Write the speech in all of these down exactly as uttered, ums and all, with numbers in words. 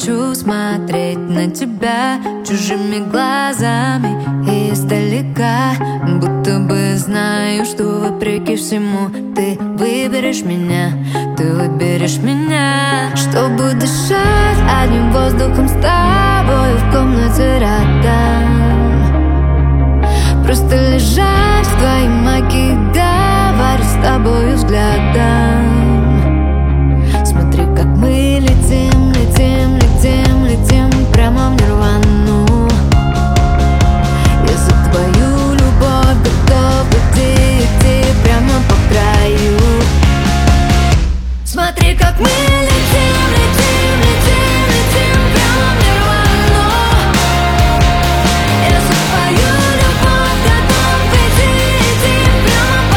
хочу смотреть на тебя чужими глазами и издалека, будто бы знаю, что вопреки всему ты выберешь меня, ты выберешь меня. Чтобы дышать одним воздухом с тобой в комнате рядом, просто лежать в твоей магии, говорить с тобою взглядом. Смотри, как мы летим, летим, летим, летим прямо в нирвану. Я за твою любовь готов идти, идти прямо по краю. Смотри, как мы летим, летим, летим, летим прямо в нирвану. Я за твою любовь готов идти, идти прямо по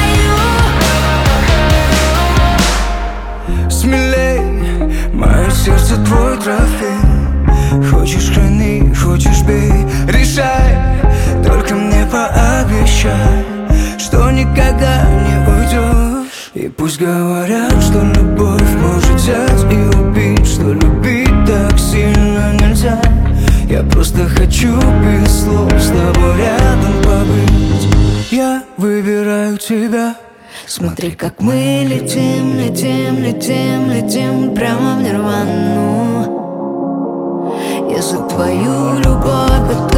краю. Смелей, мое сердце твой трофей. Хочешь храни, хочешь бей, решай. Только мне пообещай, что никогда не уйдешь. И пусть говорят, что любовь может взять и убить, что любить так сильно нельзя. Я просто хочу без слов с тобой рядом побыть. Я выбираю тебя. Смотри, как мы летим, летим, летим, летим прямо в нирвану. Я за твою любовь готов